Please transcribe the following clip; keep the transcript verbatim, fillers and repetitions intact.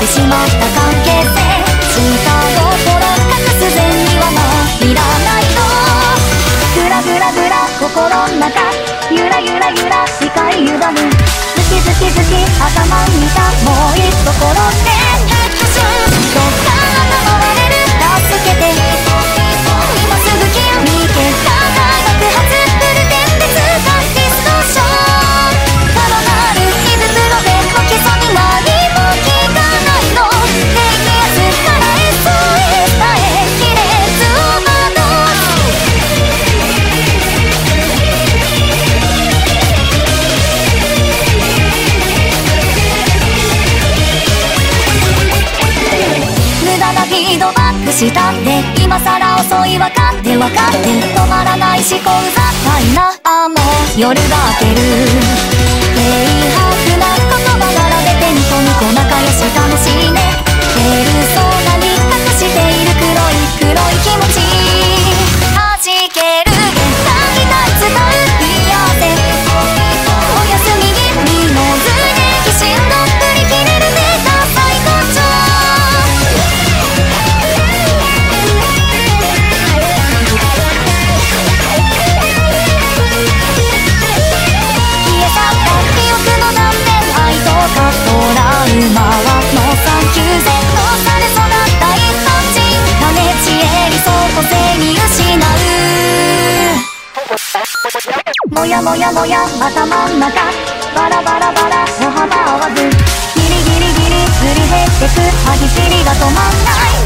しまった関係性、近頃隠す善意はもういらないの。グラグラグラ心の中、ゆらゆらゆら視界ゆだむ、ズキズキズキ頭にいたもう一ところでどっかが回れる助けて、今すぐ消え見てた爆発フル点で使うディストーション、ただなる胃袋での基礎に何も聞かないの。低気圧から エスオーエス 耐えきれずオーバードーズ。無駄なフィードバックしたって今さら遅い、わかってわかって止まらない思考うざったいな。あもう夜が明ける、軽薄な言葉並べてニコニコ仲良し楽しいね。ペルソナに隠している黒い黒い気持ち、弾ける現代体使う嫌でお休みに身のずれきしんど振り切れるネタ最高潮。トラウマはもうさんきゅうぜんのされ育った一般人、種知恵理想個性に失う。もやもやもや頭ん中、バラバラバラ歩幅合わず、ギリギリギリすり減ってく歯ぎしりが止まんない。